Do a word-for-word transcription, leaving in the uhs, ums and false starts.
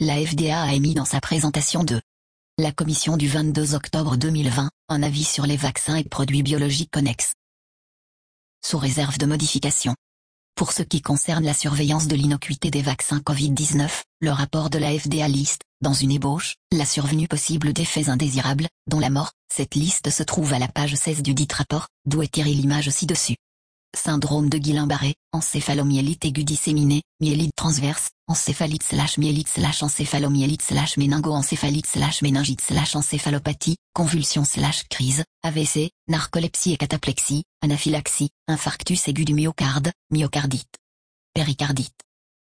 la F D A a émis dans sa présentation de la commission du vingt-deux octobre deux mille vingt, un avis sur les vaccins et produits biologiques connexes. Sous réserve de modification. Pour ce qui concerne la surveillance de l'innocuité des vaccins covid dix-neuf, le rapport de la F D A liste, dans une ébauche, la survenue possible d'effets indésirables, dont la mort. Cette liste se trouve à la page seize du dit rapport, d'où est tirée l'image ci-dessus. Syndrome de Guillain-Barré, encéphalomyélite aiguë disséminée, myélite transverse, encéphalite slash myélite slash encéphalomyélite slash méningo-encéphalite slash méningite slash encéphalopathie, convulsion slash crise, A V C, narcolepsie et cataplexie, anaphylaxie, infarctus aigu du myocarde, myocardite, péricardite.